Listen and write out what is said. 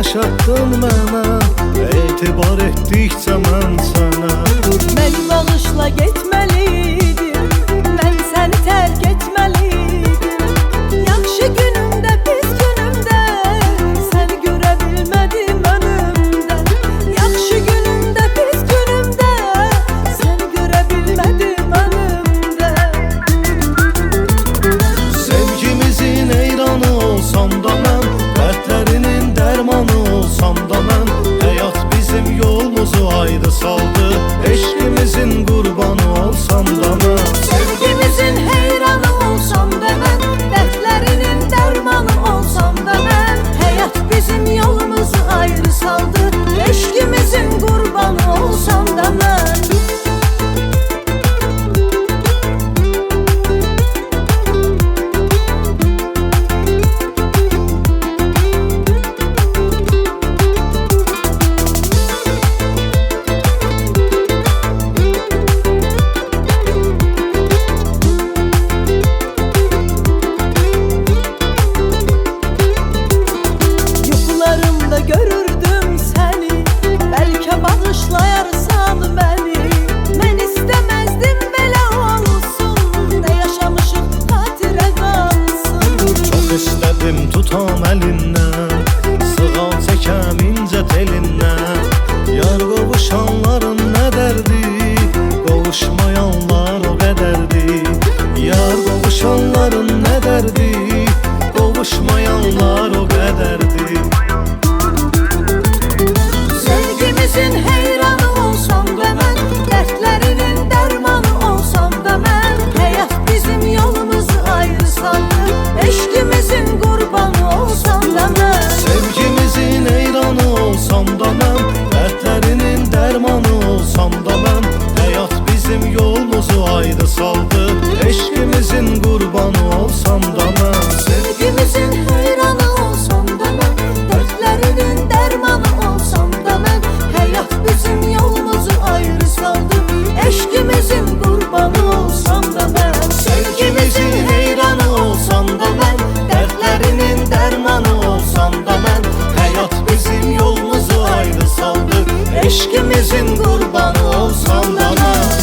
yaşatdın mənə, etibar etdikcə mən sənə. Məni bağışla getməliydim, mən səni tərk etməliydim. Yaxşı günümdə, pis günümdə səni görə bilmədim önümdə. Yaxşı günümdə, pis günümdə səni görə bilmədim önümdə. Sevgimizin eyranı olsam da mən, dərdlərinin dərmanı olsam da mən, həyat bizim yolumuzu ayrı saldı, eşqimizin qurbanı olsam da mən. Sevgimizin heyranı olsam da mən, dərdlərinin dərmanı olsam da mən, həyat bizim yolumuzu ayrı saldı, eşqimizin qurbanı olsam da mən. Görürdüm səni, bəlkə bağışlayarsan məni. Mən istəməzdim belə olsun, nə yaşamışıq xatirə qalsın. Çox istədim tutam əlindən, sığal çəkəm incə telindən. Yar qovuşanların nə dərdi, qovuşmayanlar o qədərdir. Yar qovuşanların nə dərdi, qovuşmayanlar o qədərdir. Sevgimizin heyranı olsam da mən, dərdlərinin dərmanı olsam da mən, həyat bizim yolumuzu ayrı saldı, eşqimizin qurbanı olsam da mən. Sevgimizin eyranı olsam da mən, dərdlərinin dərmanı olsam da mən, həyat bizim yolumuzu ayrı saldı, eşqimizin qurbanı olsam da mən. Sevgimizin heyranı olsam da mən, dərdlərinin dərmanı olsam da mən, həyat bizim yolumuzu ayrı saldı, eşqimizin qurbanı olsam da mən. Sevgimizin heyranı olsam da mən, dərdlərinin dərmanı olsam da mən, həyat bizim yolumuzu ayrı saldı, eşqimizin qurbanı olsam da mən.